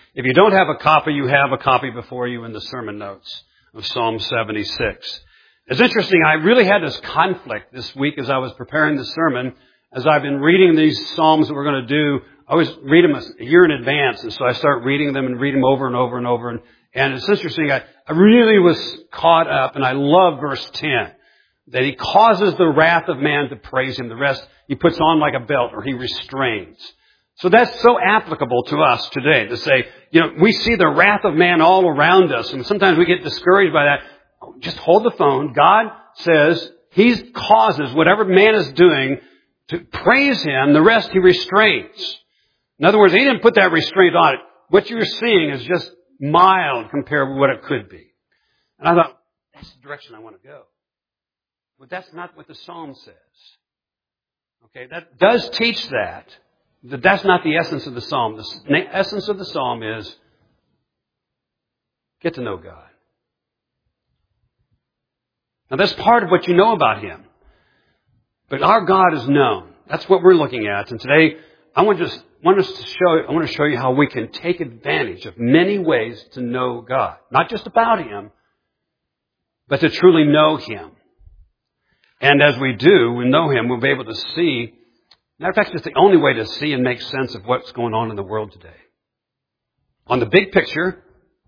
If you don't have a copy, you have a copy before you in the sermon notes of Psalm 76. It's interesting, I really had this conflict this week as I was preparing the sermon. As I've been reading these Psalms that we're going to do, I always read them a year in advance, and so I start reading them and read them over and over and over. And it's interesting, I really was caught up, and I love verse 10, that he causes the wrath of man to praise him. The rest he puts on like a belt, or he restrains. So that's so applicable to us today to say, we see the wrath of man all around us, and sometimes we get discouraged by that. Just hold the phone. God says he causes whatever man is doing to praise him. The rest he restrains. In other words, he didn't put that restraint on it. What you're seeing is just mild compared with what it could be. And I thought, that's the direction I want to go. But that's not what the Psalm says. Okay, that does teach that. But that's not the essence of the Psalm. The essence of the Psalm is get to know God. Now that's part of what you know about him. But our God is known. That's what we're looking at. And today, I want to show you how we can take advantage of many ways to know God. Not just about him, but to truly know him. And as we do, we know him, we'll be able to see. Matter of fact, it's the only way to see and make sense of what's going on in the world today. On the big picture,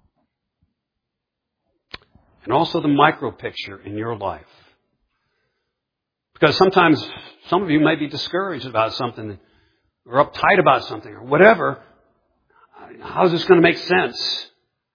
and also the micro picture in your life. Because sometimes some of you may be discouraged about something or uptight about something or whatever. How is this going to make sense?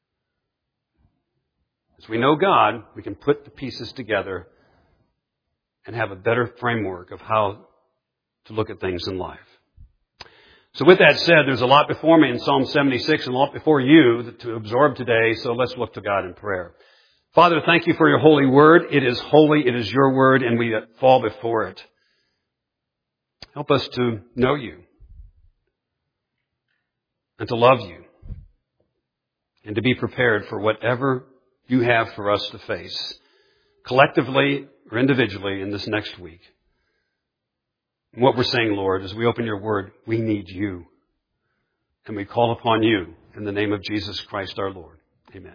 As we know God, we can put the pieces together and have a better framework of how to look at things in life. So with that said, there's a lot before me in Psalm 76 and a lot before you to absorb today. So let's look to God in prayer. Father, thank you for your holy word. It is holy. It is your word, and we fall before it. Help us to know you and to love you and to be prepared for whatever you have for us to face, collectively or individually in this next week. And what we're saying, Lord, as we open your word, we need you. And we call upon you in the name of Jesus Christ our Lord. Amen.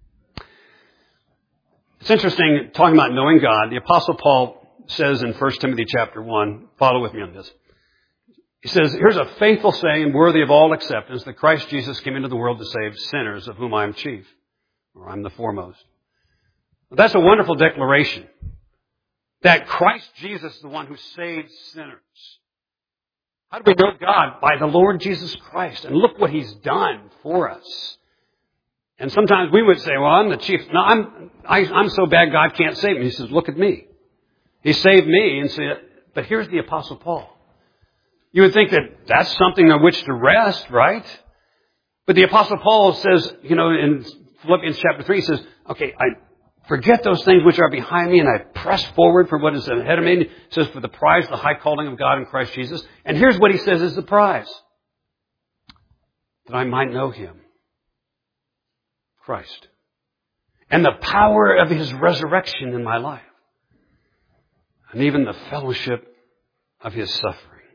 It's interesting, talking about knowing God, the Apostle Paul says in 1 Timothy chapter 1, follow with me on this. He says, here's a faithful saying worthy of all acceptance, that Christ Jesus came into the world to save sinners, of whom I am chief, or I'm the foremost. That's a wonderful declaration, that Christ Jesus is the one who saves sinners. How do we know God? By the Lord Jesus Christ. And look what he's done for us. And sometimes we would say, well, I'm the chief. No, I'm so bad God can't save me. He says, look at me. He saved me. And said, but here's the Apostle Paul. You would think that that's something on which to rest, right? But the Apostle Paul says, in Philippians chapter 3, he says, okay, I forget those things which are behind me and I press forward for what is ahead of me. He says, for the prize, the high calling of God in Christ Jesus. And here's what he says is the prize. That I might know him. Christ. And the power of his resurrection in my life. And even the fellowship of his suffering.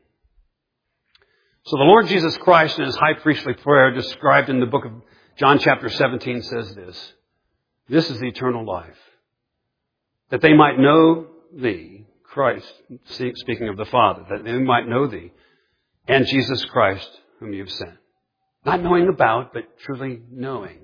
So the Lord Jesus Christ in his high priestly prayer described in the book of John chapter 17 says this. This is the eternal life. That they might know thee, Christ, speaking of the Father, that they might know thee and Jesus Christ whom you've sent. Not knowing about, but truly knowing.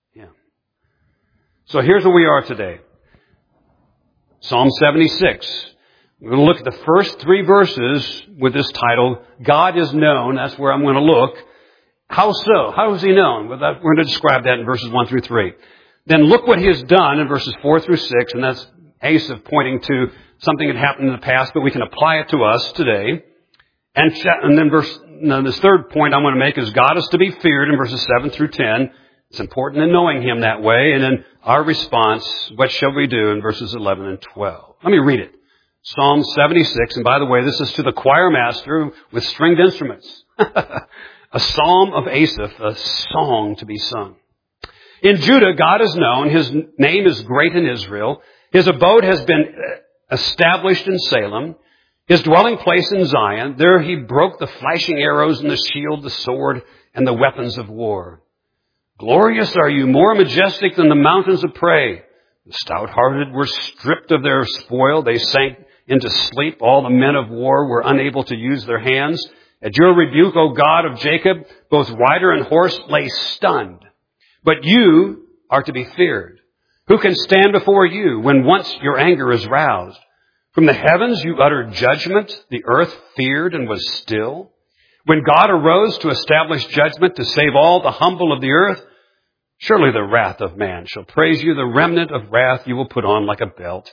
So here's where we are today. Psalm 76. We're going to look at the first 3 verses with this title, God is known. That's where I'm going to look. How so? How is he known? We're going to describe that in verses 1 through 3. Then look what he has done in verses 4 through 6, and that's Asaph pointing to something that happened in the past, but we can apply it to us today. And then this third point I want to make is God is to be feared in verses 7 through 10. It's important in knowing him that way. And then our response, what shall we do in verses 11 and 12? Let me read it. Psalm 76. And by the way, this is to the choir master with stringed instruments. A psalm of Asaph, a song to be sung. In Judah, God is known. His name is great in Israel. His abode has been established in Salem. His dwelling place in Zion. There he broke the flashing arrows and the shield, the sword, and the weapons of war. Glorious are you, more majestic than the mountains of prey. The stout-hearted were stripped of their spoil. They sank into sleep. All the men of war were unable to use their hands. At your rebuke, O God of Jacob, both rider and horse lay stunned. But you are to be feared. Who can stand before you when once your anger is roused? From the heavens you uttered judgment. The earth feared and was still. When God arose to establish judgment to save all the humble of the earth, surely the wrath of man shall praise you. The remnant of wrath you will put on like a belt.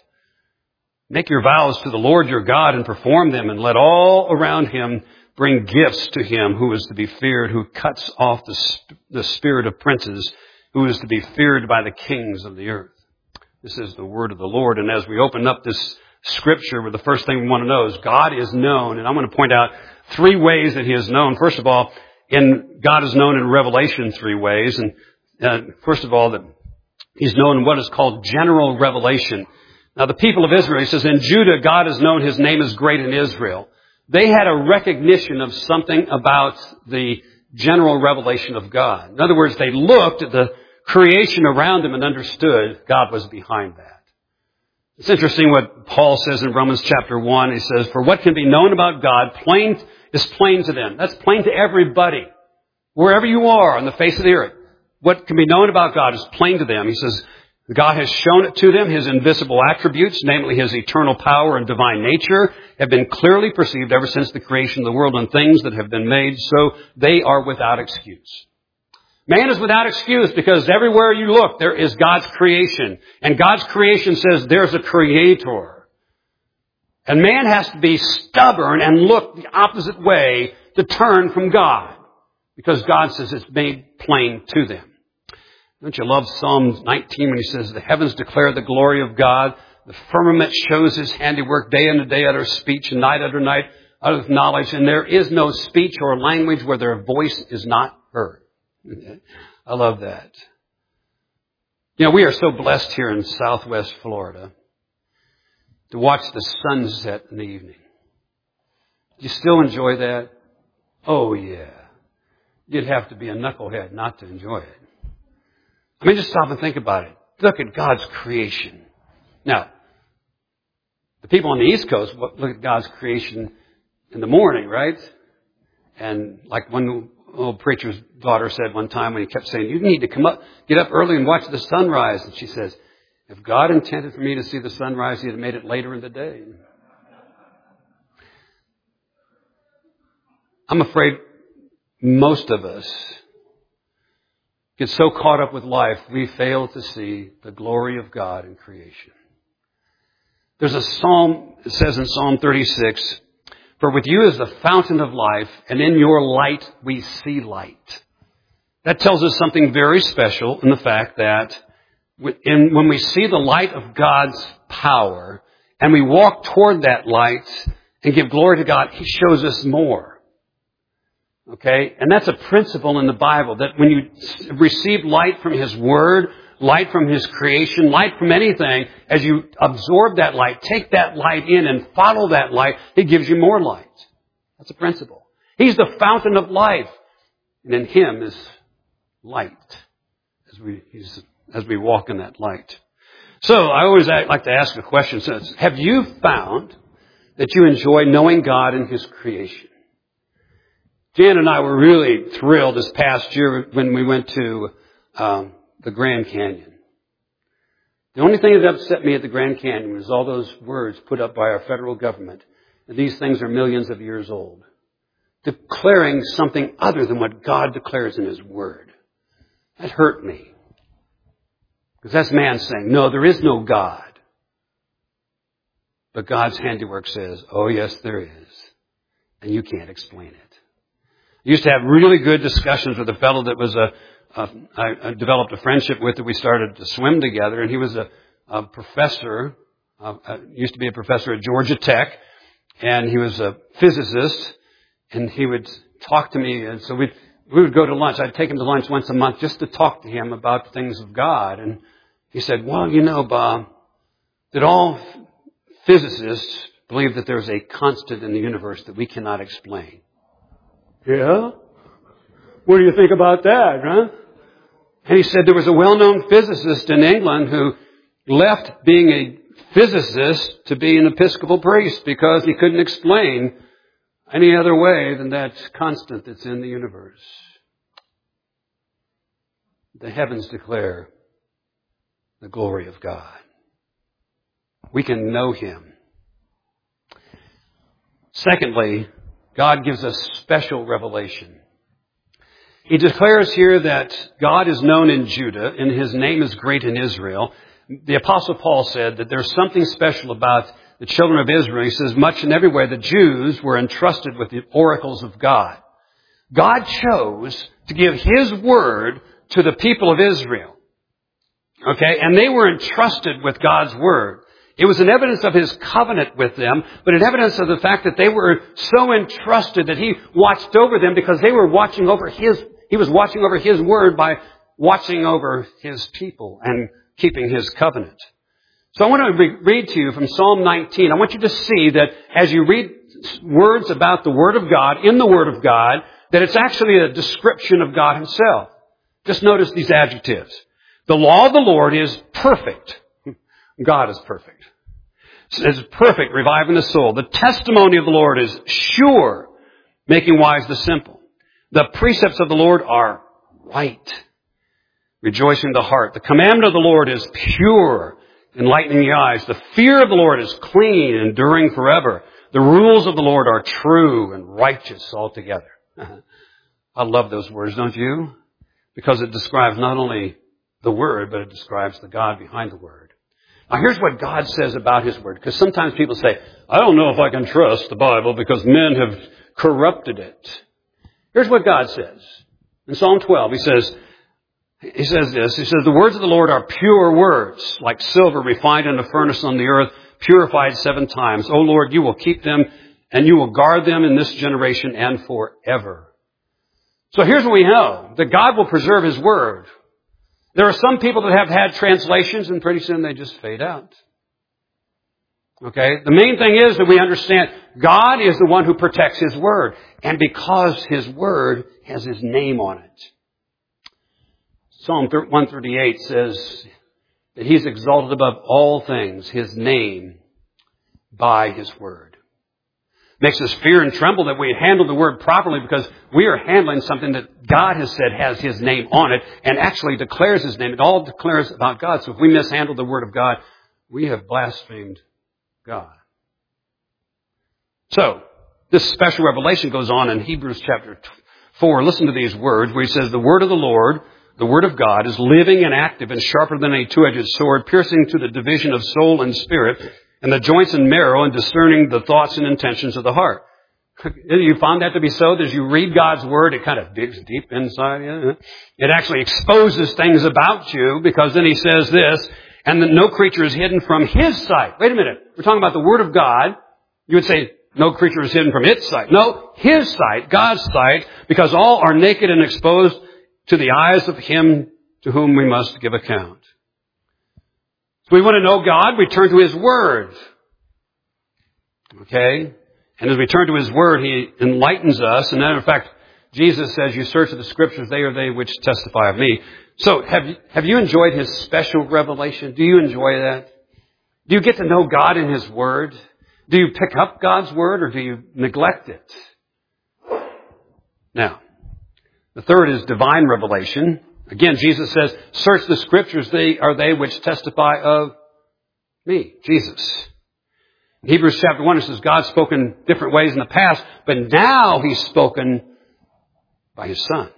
Make your vows to the Lord your God and perform them, and let all around him bring gifts to him who is to be feared, who cuts off the spirit of princes, who is to be feared by the kings of the earth. This is the word of the Lord. And as we open up this scripture, the first thing we want to know is God is known. And I'm going to point out 3 ways that he is known. First of all, God is known in Revelation 3 ways. And first of all, that he's known in what is called general revelation. Now, the people of Israel, he says, in Judah, God is known, his name is great in Israel. They had a recognition of something about the general revelation of God. In other words, they looked at the creation around them and understood God was behind that. It's interesting what Paul says in Romans chapter 1. He says, for what can be known about God is plain to them. That's plain to everybody. Wherever you are on the face of the earth, what can be known about God is plain to them. He says, God has shown it to them. His invisible attributes, namely his eternal power and divine nature, have been clearly perceived ever since the creation of the world and things that have been made, so they are without excuse. Man is without excuse because everywhere you look, there is God's creation. And God's creation says there's a creator. And man has to be stubborn and look the opposite way to turn from God, because God says it's made plain to them. Don't you love Psalm 19 when he says, the heavens declare the glory of God, the firmament shows his handiwork, day unto day utters speech, and night unto night uttereth knowledge, and there is no speech or language where their voice is not heard. I love that. You know, we are so blessed here in Southwest Florida to watch the sunset in the evening. Do you still enjoy that? Oh, yeah. You'd have to be a knucklehead not to enjoy it. I mean, just stop and think about it. Look at God's creation. Now, the people on the East Coast look at God's creation in the morning, right? And like one old preacher's daughter said one time when he kept saying, you need to get up early and watch the sunrise. And she says, if God intended for me to see the sunrise, he'd have made it later in the day. I'm afraid most of us get so caught up with life, we fail to see the glory of God in creation. There's a psalm, it says in Psalm 36, for with you is the fountain of life, and in your light we see light. That tells us something very special in the fact that when we see the light of God's power, and we walk toward that light and give glory to God, he shows us more. Okay? And that's a principle in the Bible, that when you receive light from his word, light from his creation, light from anything, as you absorb that light, take that light in and follow that light, he gives you more light. That's a principle. He's the fountain of life. And in him is light as we walk in that light. So I always like to ask a question. Have you found that you enjoy knowing God in his creation? Jan and I were really thrilled this past year when we went to the Grand Canyon. The only thing that upset me at the Grand Canyon was all those words put up by our federal government. And these things are millions of years old. Declaring something other than what God declares in his word. That hurt me. Because that's man saying, no, there is no God. But God's handiwork says, oh yes, there is. And you can't explain it. I used to have really good discussions with a fellow that was I developed a friendship with, that we started to swim together, and he was a professor, used to be a professor at Georgia Tech, and he was a physicist, and he would talk to me, and so we would go to lunch. I'd take him to lunch once a month just to talk to him about the things of God, and he said, well, you know, Bob, that all physicists believe that there's a constant in the universe that we cannot explain. Yeah? What do you think about that, huh? And he said there was a well-known physicist in England who left being a physicist to be an Episcopal priest because he couldn't explain any other way than that constant that's in the universe. The heavens declare the glory of God. We can know Him. Secondly, God gives us special revelation. He declares here that God is known in Judah and His name is great in Israel. The Apostle Paul said that there's something special about the children of Israel. He says much and everywhere the Jews were entrusted with the oracles of God. God chose to give His word to the people of Israel. Okay? And they were entrusted with God's word. It was an evidence of His covenant with them, but an evidence of the fact that they were so entrusted that He watched over them because they were watching over He was watching over His word by watching over His people and keeping His covenant. So I want to read to you from Psalm 19. I want you to see that as you read words about the Word of God, in the Word of God, that it's actually a description of God Himself. Just notice these adjectives. The law of the Lord is perfect. God is perfect. It's perfect, reviving the soul. The testimony of the Lord is sure, making wise the simple. The precepts of the Lord are right, rejoicing the heart. The commandment of the Lord is pure, enlightening the eyes. The fear of the Lord is clean, enduring forever. The rules of the Lord are true and righteous altogether. I love those words, don't you? Because it describes not only the Word, but it describes the God behind the Word. Now here's what God says about His Word. Because sometimes people say, I don't know if I can trust the Bible because men have corrupted it. Here's what God says. In Psalm 12, He says this. He says, the words of the Lord are pure words, like silver refined in a furnace on the earth, purified 7 times. O Lord, you will keep them and you will guard them in this generation and forever. So here's what we know, that God will preserve His Word. There are some people that have had translations and pretty soon they just fade out. Okay? The main thing is that we understand God is the one who protects His Word. And because His Word has His name on it. Psalm 138 says that He's exalted above all things, His name, by His Word. Makes us fear and tremble that we handle the Word properly because we are handling something that God has said has His name on it and actually declares His name. It all declares about God. So if we mishandle the Word of God, we have blasphemed God. So, this special revelation goes on in Hebrews chapter 4. Listen to these words where He says, the Word of the Lord, the Word of God, is living and active and sharper than a two-edged sword, piercing to the division of soul and spirit, and the joints and marrow, and discerning the thoughts and intentions of the heart. You found that to be so? As you read God's Word, it kind of digs deep inside you. It actually exposes things about you, because then He says this, and that no creature is hidden from His sight. Wait a minute. We're talking about the Word of God. You would say, no creature is hidden from its sight. No, His sight, God's sight, because all are naked and exposed to the eyes of Him to whom we must give account. So we want to know God, we turn to His Word. Okay? And as we turn to His Word, He enlightens us. And then, in fact, Jesus says, you search the Scriptures, they are they which testify of me. So, have you enjoyed His special revelation? Do you enjoy that? Do you get to know God in His Word? Do you pick up God's Word or do you neglect it? Now, the third is divine revelation. Again, Jesus says, search the Scriptures, they are they which testify of me, Jesus. In Hebrews chapter 1, it says God spoke in different ways in the past, but now He's spoken by His Son.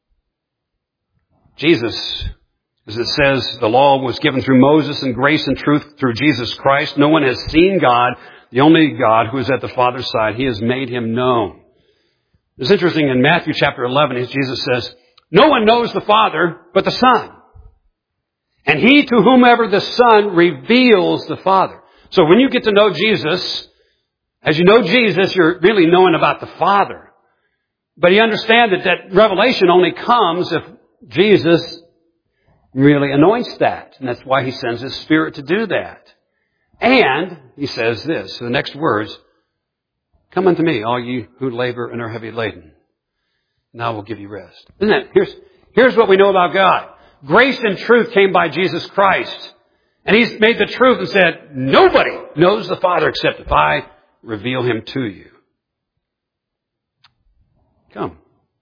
Jesus, as it says, the law was given through Moses and grace and truth through Jesus Christ. No one has seen God, the only God who is at the Father's side. He has made Him known. It's interesting in Matthew chapter 11, Jesus says, no one knows the Father but the Son. And he to whomever the Son reveals the Father. So when you get to know Jesus, as you know Jesus, you're really knowing about the Father. But you understand that revelation only comes if Jesus really anoints that. And that's why He sends His Spirit to do that. And He says this, the next words, come unto me, all you who labor and are heavy laden, and I will give you rest. Isn't it? Here's what we know about God. Grace and truth came by Jesus Christ. And He's made the truth and said, nobody knows the Father except if I reveal Him to you. Come.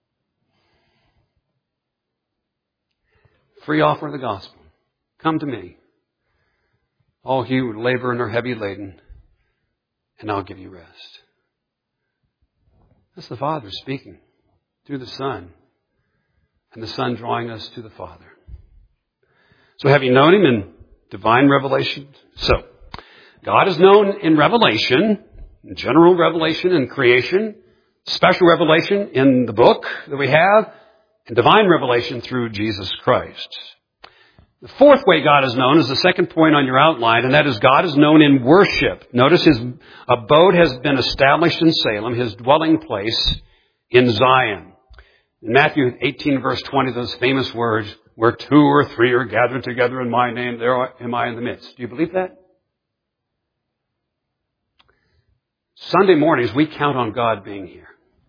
Free offer of the gospel. Come to me, all you who labor and are heavy laden, and I'll give you rest. That's the Father speaking through the Son, and the Son drawing us to the Father. So have you known Him in divine revelation? So, God is known in revelation, in general revelation in creation, special revelation in the book that we have, and divine revelation through Jesus Christ. The fourth way God is known is the second point on your outline, and that is God is known in worship. Notice His abode has been established in Salem, His dwelling place in Zion. In Matthew 18 verse 20, those famous words, where 2 or 3 are gathered together in my name, there am I in the midst. Do you believe that? Sunday mornings, we count on God being here.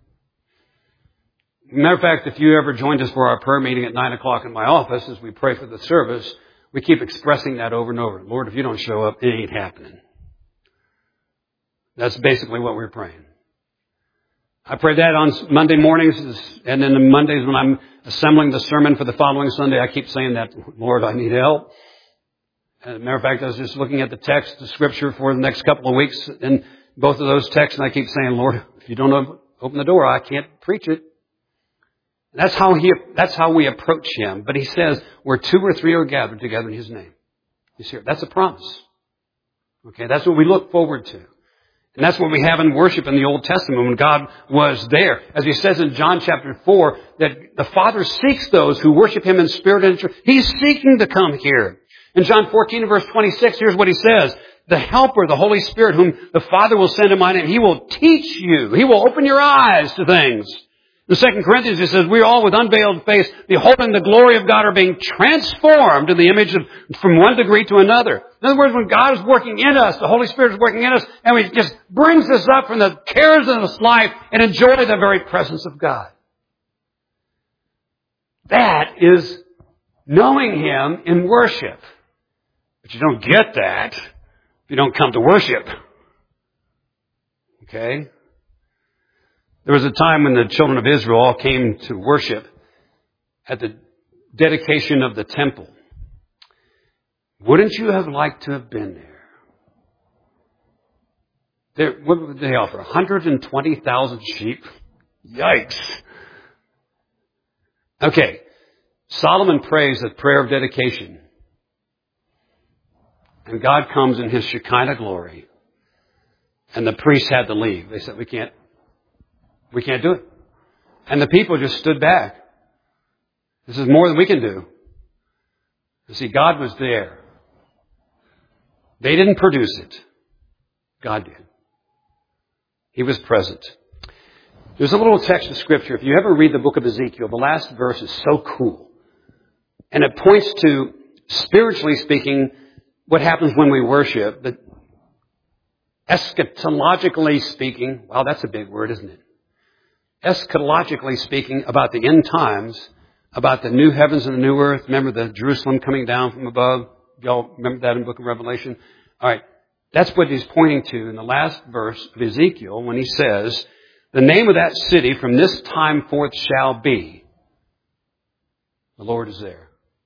Matter of fact, if you ever joined us for our prayer meeting at 9 o'clock in my office as we pray for the service, we keep expressing that over and over. Lord, if you don't show up, it ain't happening. That's basically what we're praying. I pray that on Monday mornings, and then on Mondays when I'm assembling the sermon for the following Sunday, I keep saying that, Lord, I need help. As a matter of fact, I was just looking at the text, the scripture for the next couple of weeks, and both of those texts, and I keep saying, Lord, if you don't open the door, I can't preach it. That's how we approach Him. But He says, where 2 or 3 are gathered together in His name. He's here. That's a promise. Okay, that's what we look forward to. And that's what we have in worship in the Old Testament when God was there. As He says in John chapter 4, that the Father seeks those who worship Him in spirit and truth. He's seeking to come here. In John 14 verse 26, here's what He says. The Helper, the Holy Spirit, whom the Father will send in my name, He will teach you. He will open your eyes to things. In 2 Corinthians, it says, we all with unveiled face, beholding the glory of God, are being transformed in the image of, from one degree to another. In other words, when God is working in us, the Holy Spirit is working in us, and He just brings us up from the cares of this life and enjoy the very presence of God. That is knowing Him in worship. But you don't get that if you don't come to worship. Okay? There was a time when the children of Israel all came to worship at the dedication of the temple. Wouldn't you have liked to have been there? What would they offer? 120,000 sheep? Yikes. Okay. Solomon prays the prayer of dedication. And God comes in His Shekinah glory. And the priests had to leave. They said, we can't do it. And the people just stood back. This is more than we can do. You see, God was there. They didn't produce it. God did. He was present. There's a little text of Scripture. If you ever read the book of Ezekiel, the last verse is so cool. And it points to, spiritually speaking, what happens when we worship. But eschatologically speaking, wow, that's a big word, isn't it? Eschatologically speaking, about the end times, about the new heavens and the new earth. Remember the Jerusalem coming down from above? Y'all remember that in the book of Revelation? All right. That's what he's pointing to in the last verse of Ezekiel when he says, the name of that city from this time forth shall be, the Lord is there.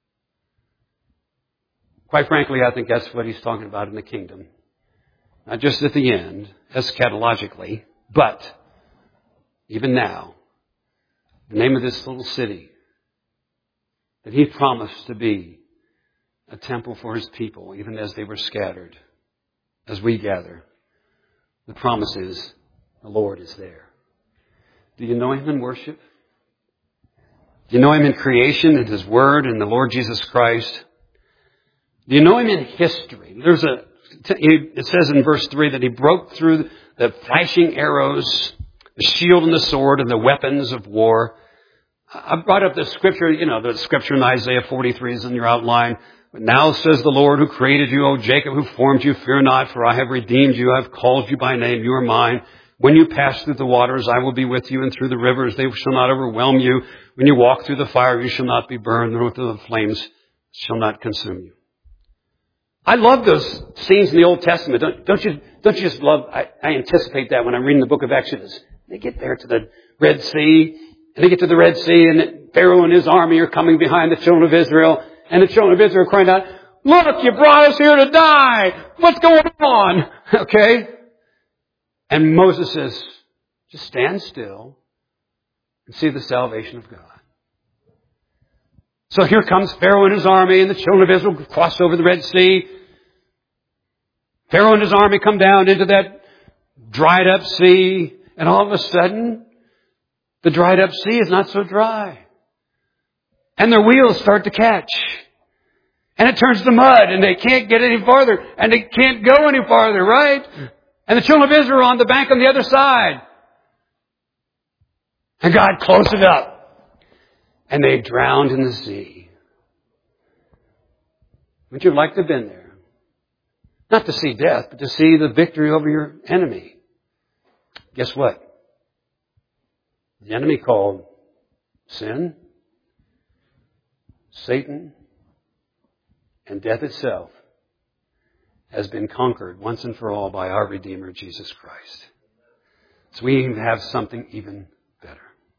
Quite frankly, I think that's what he's talking about in the kingdom. Not just at the end, eschatologically, but even now, the name of this little city that He promised to be a temple for His people, even as they were scattered, as we gather. The promise is, the Lord is there. Do you know Him in worship? Do you know Him in creation, in His Word, in the Lord Jesus Christ? Do you know Him in history? It says in verse 3 that He broke through the flashing arrows, the shield and the sword and the weapons of war. I brought up the scripture, the scripture in Isaiah 43 is in your outline. But now says the Lord who created you, O Jacob, who formed you, fear not, for I have redeemed you. I have called you by name. You are mine. When you pass through the waters, I will be with you, and through the rivers, they shall not overwhelm you. When you walk through the fire, you shall not be burned, nor through the flames shall not consume you. I love those scenes in the Old Testament. Don't you just love, I anticipate that when I'm reading the book of Exodus. They get there to the Red Sea, and they get to the Red Sea, and Pharaoh and his army are coming behind the children of Israel, and the children of Israel are crying out, "Look, you brought us here to die! What's going on?" Okay? And Moses says, just stand still and see the salvation of God. So here comes Pharaoh and his army, and the children of Israel cross over the Red Sea. Pharaoh and his army come down into that dried up sea, and all of a sudden, the dried up sea is not so dry. And their wheels start to catch. And it turns to mud, and they can't get any farther, and they can't go any farther, right? And the children of Israel are on the bank on the other side. And God closed it up. And they drowned in the sea. Would you have liked to have been there? Not to see death, but to see the victory over your enemy. Guess what? The enemy called sin, Satan, and death itself has been conquered once and for all by our Redeemer, Jesus Christ. So we have something even better.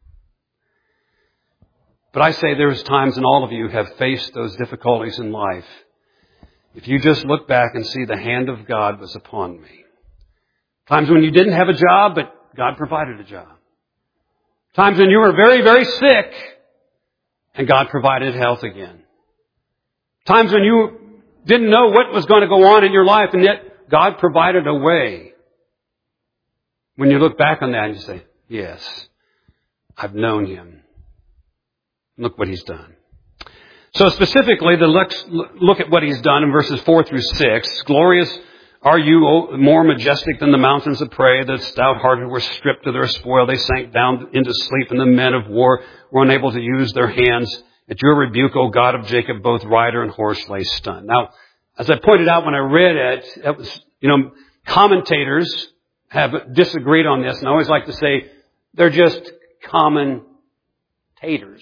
But I say there's times, and all of you have faced those difficulties in life. If you just look back and see the hand of God was upon me. Times when you didn't have a job, but God provided a job. Times when you were very, very sick, and God provided health again. Times when you didn't know what was going to go on in your life, and yet God provided a way. When you look back on that and you say, yes, I've known Him. Look what He's done. So specifically, look at what He's done in verses 4 through 6. Glorious are you, more majestic than the mountains of prey. The stout-hearted were stripped of their spoil. They sank down into sleep, and the men of war were unable to use their hands. At your rebuke, O God of Jacob, both rider and horse lay stunned. Now, as I pointed out when I read it, that was, commentators have disagreed on this, and I always like to say they're just commentators.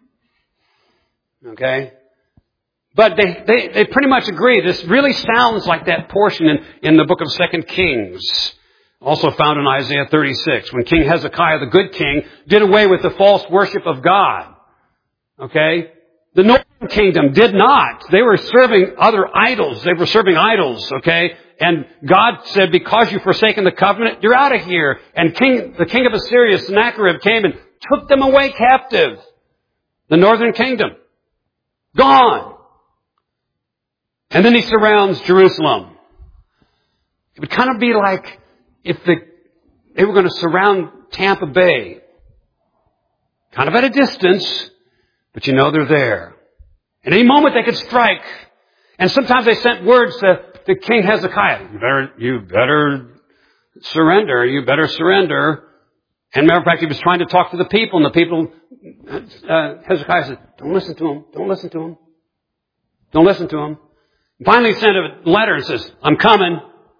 Okay? But they pretty much agree. This really sounds like that portion in the book of 2 Kings, also found in Isaiah 36, when King Hezekiah, the good king, did away with the false worship of God. Okay? The northern kingdom did not. They were serving other idols. They were serving idols, okay? And God said, because you've forsaken the covenant, you're out of here. And the king of Assyria, Sennacherib, came and took them away captive. The northern kingdom. Gone. And then he surrounds Jerusalem. It would kind of be like if they were going to surround Tampa Bay. Kind of at a distance, but they're there. At any moment they could strike. And sometimes they sent words to King Hezekiah. You better surrender. You better surrender. And matter of fact, he was trying to talk to the people, and the people, Hezekiah said, don't listen to him. Don't listen to him. Don't listen to him. Finally he sent a letter and says, I'm coming.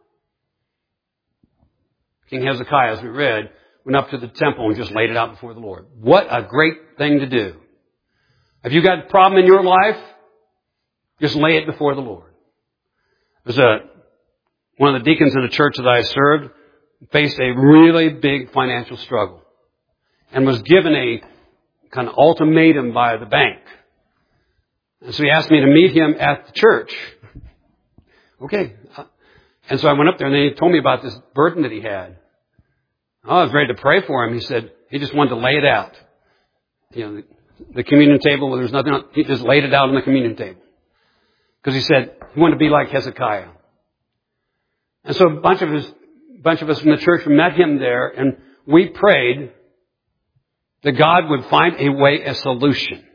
King Hezekiah, as we read, went up to the temple and just laid it out before the Lord. What a great thing to do. Have you got a problem in your life? Just lay it before the Lord. There's one of the deacons in the church that I served faced a really big financial struggle and was given a kind of ultimatum by the bank. And so he asked me to meet him at the church. Okay. And so I went up there, and then he told me about this burden that he had. I was ready to pray for him. He said he just wanted to lay it out. The communion table, there was nothing else. He just laid it out on the communion table. Because he said he wanted to be like Hezekiah. And so a bunch of us from the church met him there, and we prayed that God would find a solution.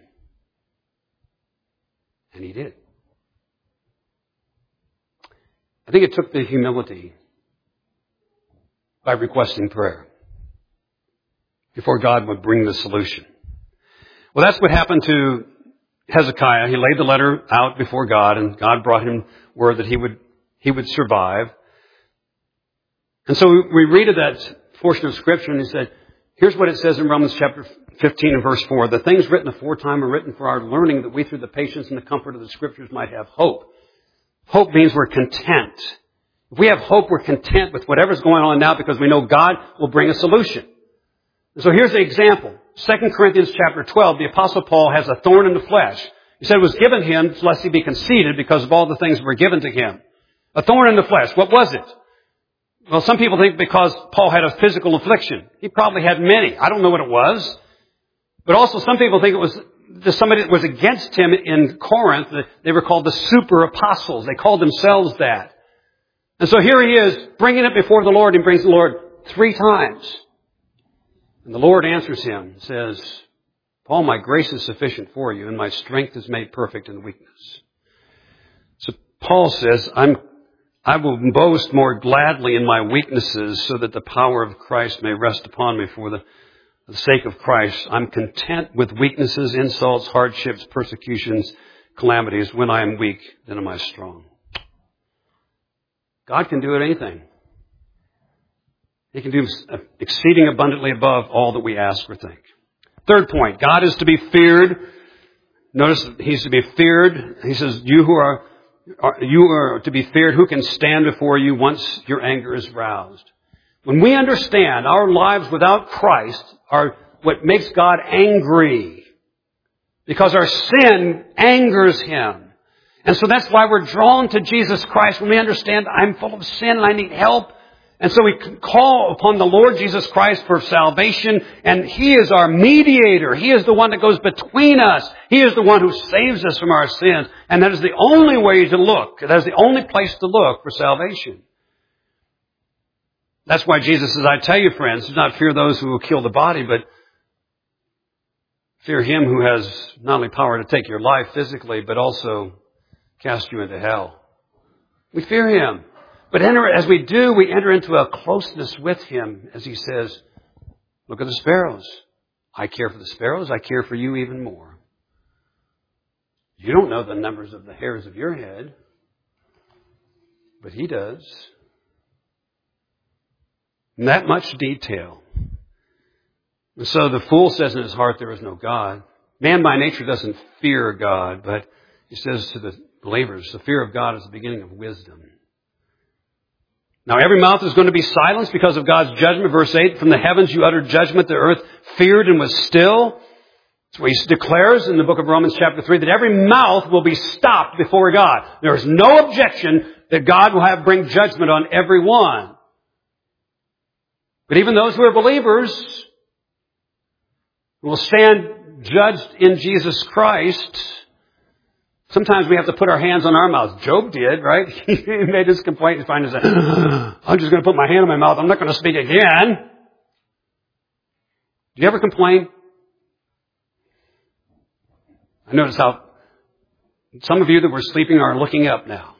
And He did. I think it took the humility by requesting prayer before God would bring the solution. Well, that's what happened to Hezekiah. He laid the letter out before God, and God brought him word that he would survive. And so we read of that portion of Scripture and he said, here's what it says in Romans chapter 15 and verse 4. The things written aforetime are written for our learning, that we through the patience and the comfort of the Scriptures might have hope. Hope means we're content. If we have hope, we're content with whatever's going on now because we know God will bring a solution. So here's the example. 2 Corinthians chapter 12, the Apostle Paul has a thorn in the flesh. He said it was given him lest he be conceited because of all the things that were given to him. A thorn in the flesh. What was it? Well, some people think because Paul had a physical affliction. He probably had many. I don't know what it was. But also some people think it was somebody that was against him in Corinth. They were called the super apostles. They called themselves that. And so here he is bringing it before the Lord and brings the Lord 3 times. And the Lord answers him and says, Paul, my grace is sufficient for you and my strength is made perfect in weakness. So Paul says, I will boast more gladly in my weaknesses so that the power of Christ may rest upon me for the sake of Christ. I'm content with weaknesses, insults, hardships, persecutions, calamities. When I am weak, then am I strong. God can do anything. He can do exceeding abundantly above all that we ask or think. Third point, God is to be feared. Notice He's to be feared. He says, you are to be feared. Who can stand before you once your anger is roused? When we understand our lives without Christ are what makes God angry, because our sin angers Him. And so that's why we're drawn to Jesus Christ when we understand I'm full of sin and I need help. And so we call upon the Lord Jesus Christ for salvation, and He is our mediator. He is the one that goes between us. He is the one who saves us from our sins. And that is the only way to look. That is the only place to look for salvation. That's why Jesus says, I tell you, friends, do not fear those who will kill the body, but fear Him who has not only power to take your life physically, but also cast you into hell. We fear Him. But as we do, we enter into a closeness with Him, as He says, look at the sparrows. I care for the sparrows. I care for you even more. You don't know the numbers of the hairs of your head, but He does. In that much detail. And so the fool says in his heart, there is no God. Man by nature doesn't fear God, but he says to the believers, the fear of God is the beginning of wisdom. Now every mouth is going to be silenced because of God's judgment. Verse 8, from the heavens you uttered judgment, the earth feared and was still. That's what He declares in the book of Romans chapter 3, that every mouth will be stopped before God. There is no objection that God will bring judgment on every one. But even those who are believers will stand judged in Jesus Christ. Sometimes we have to put our hands on our mouths. Job did, right? He made his complaint. He finally said, I'm just going to put my hand on my mouth. I'm not going to speak again. Do you ever complain? I notice how some of you that were sleeping are looking up now.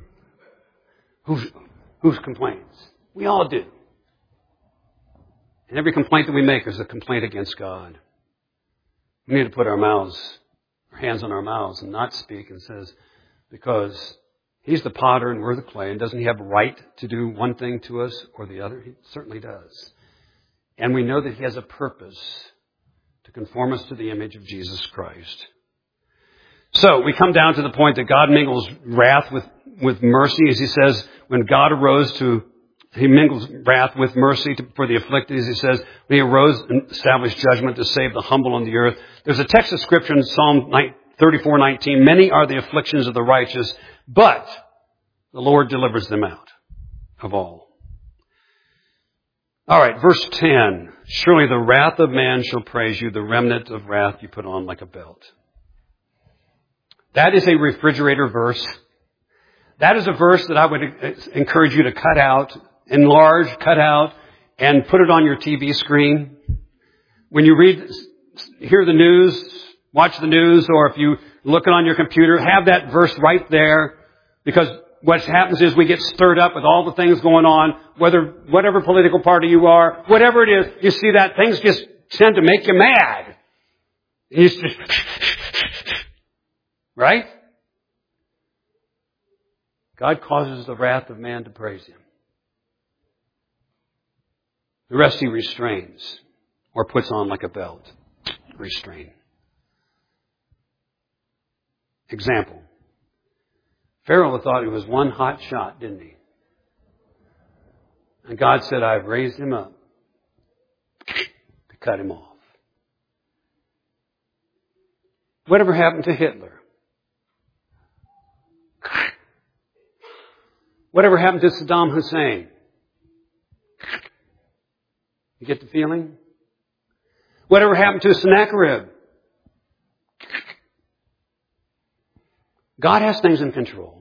Who complains? We all do. And every complaint that we make is a complaint against God. We need to put our hands on our mouths and not speak, and says, because He's the potter and we're the clay, and doesn't He have a right to do one thing to us or the other? He certainly does. And we know that He has a purpose to conform us to the image of Jesus Christ. So we come down to the point that God mingles wrath with mercy, as He says, when God arose He mingles wrath with mercy for the afflicted, as He says, when He arose and established judgment to save the humble on the earth. There's a text of Scripture in Psalm 34:19. Many are the afflictions of the righteous, but the Lord delivers them out of all. All right, verse 10. Surely the wrath of man shall praise you, the remnant of wrath you put on like a belt. That is a refrigerator verse. That is a verse that I would encourage you to cut out, enlarge, cut out, and put it on your TV screen. When you hear the news, watch the news, or if you look it on your computer, have that verse right there, because what happens is we get stirred up with all the things going on, whatever political party you are, whatever it is, you see that things just tend to make you mad. And you just, right? God causes the wrath of man to praise Him. The rest he restrains or puts on like a belt. Restrain. Example. Pharaoh thought he was one hot shot, didn't he? And God said, I've raised him up to cut him off. Whatever happened to Hitler? Whatever happened to Saddam Hussein? You get the feeling? Whatever happened to Sennacherib? God has things in control.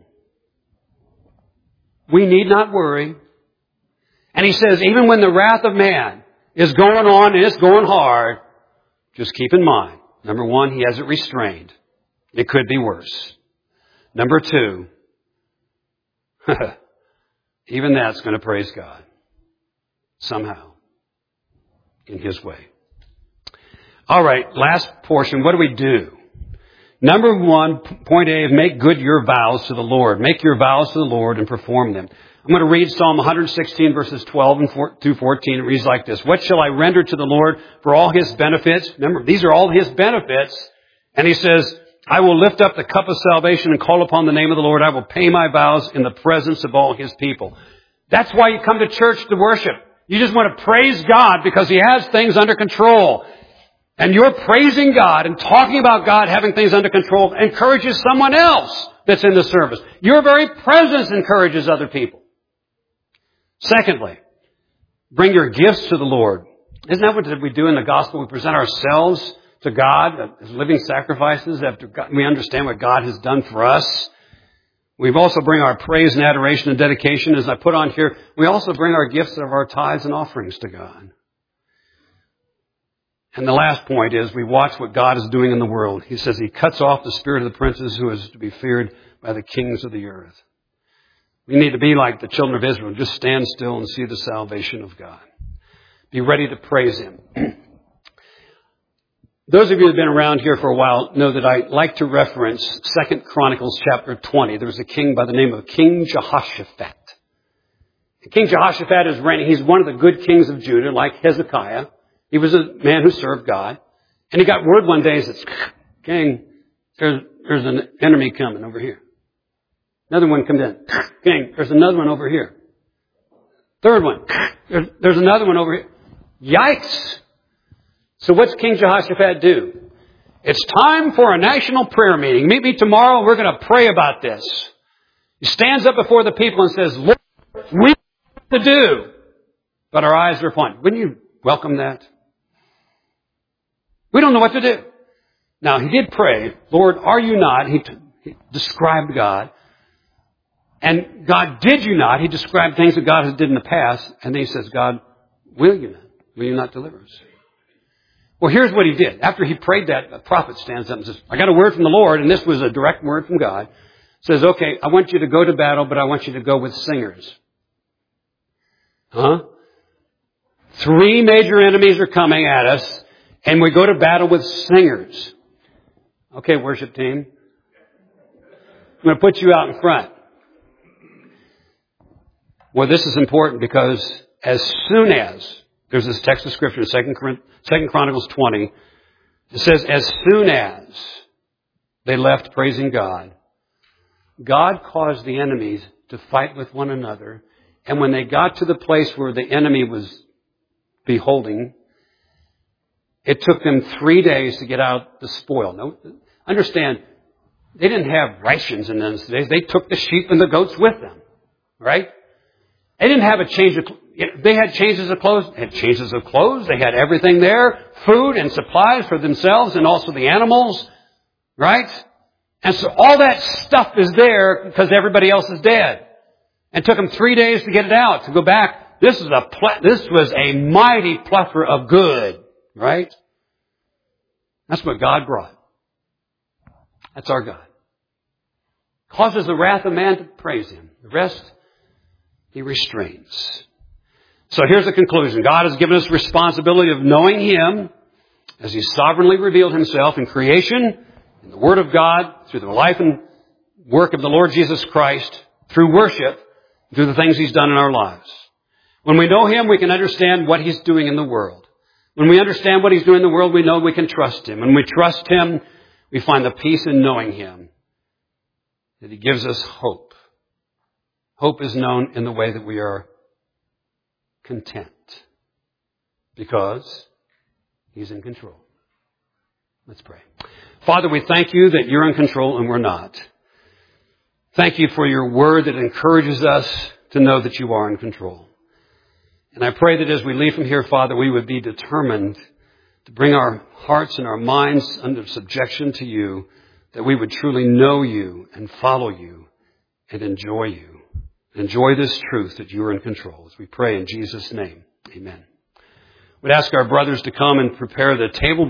We need not worry. And he says, even when the wrath of man is going on and it's going hard, just keep in mind, number one, he has it restrained. It could be worse. Number two, even that's going to praise God. Somehow. In his way. All right, last portion. What do we do? Number one, point A, make good your vows to the Lord. Make your vows to the Lord and perform them. I'm going to read Psalm 116 verses 12 through 14. It reads like this. What shall I render to the Lord for all his benefits? Remember, these are all his benefits. And he says, I will lift up the cup of salvation and call upon the name of the Lord. I will pay my vows in the presence of all his people. That's why you come to church to worship. You just want to praise God because he has things under control. And you're praising God and talking about God having things under control encourages someone else that's in the service. Your very presence encourages other people. Secondly, bring your gifts to the Lord. Isn't that what we do in the gospel? We present ourselves to God as living sacrifices after we understand what God has done for us. We also bring our praise and adoration and dedication. As I put on here, we also bring our gifts of our tithes and offerings to God. And the last point is we watch what God is doing in the world. He says he cuts off the spirit of the princes who is to be feared by the kings of the earth. We need to be like the children of Israel. Just stand still and see the salvation of God. Be ready to praise him. Those of you who have been around here for a while know that I like to reference 2 Chronicles chapter 20. There was a king by the name of King Jehoshaphat. King Jehoshaphat is reigning. He's one of the good kings of Judah, like Hezekiah. He was a man who served God. And he got word one day, he says, King, there's an enemy coming over here. Another one comes in. King, there's another one over here. Third one. There's another one over here. Yikes! So what's King Jehoshaphat do? It's time for a national prayer meeting. Meet me tomorrow. We're going to pray about this. He stands up before the people and says, Lord, we know what to do. But our eyes are upon you. Wouldn't you welcome that? We don't know what to do. Now, he did pray, Lord, are you not? He described God. And God, did you not? He described things that God has did in the past. And then he says, God, will you not? Will you not deliver us? Well, here's what he did. After he prayed that, a prophet stands up and says, I got a word from the Lord, and this was a direct word from God. Says, okay, I want you to go to battle, but I want you to go with singers. Huh? 3 major enemies are coming at us, and we go to battle with singers. Okay, worship team. I'm going to put you out in front. Well, this is important because as soon as, there's this text of Scripture in 2 Chronicles 20, it says, as soon as they left praising God, God caused the enemies to fight with one another. And when they got to the place where the enemy was beholding, it took them 3 days to get out the spoil. Now, understand, they didn't have rations in those days. They took the sheep and the goats with them. Right? They didn't have a change of, they had changes of clothes. They had changes of clothes. They had everything there. Food and supplies for themselves and also the animals. Right? And so all that stuff is there because everybody else is dead. And it took them 3 days to get it out, to go back. This was a mighty plethora of good. Right? That's what God brought. That's our God. Causes the wrath of man to praise him. The rest, he restrains. So here's the conclusion. God has given us responsibility of knowing him as he sovereignly revealed himself in creation, in the Word of God, through the life and work of the Lord Jesus Christ, through worship, through the things he's done in our lives. When we know Him, we can understand what He's doing in the world. When we understand what He's doing in the world, we know we can trust Him. When we trust Him, we find the peace in knowing Him, that He gives us hope. Hope is known in the way that we are content because He's in control. Let's pray. Father, we thank You that You're in control and we're not. Thank You for Your word that encourages us to know that You are in control. And I pray that as we leave from here, Father, we would be determined to bring our hearts and our minds under subjection to You, that we would truly know You and follow You and enjoy You. Enjoy this truth that You are in control. As we pray in Jesus' name, amen. We'd ask our brothers to come and prepare the table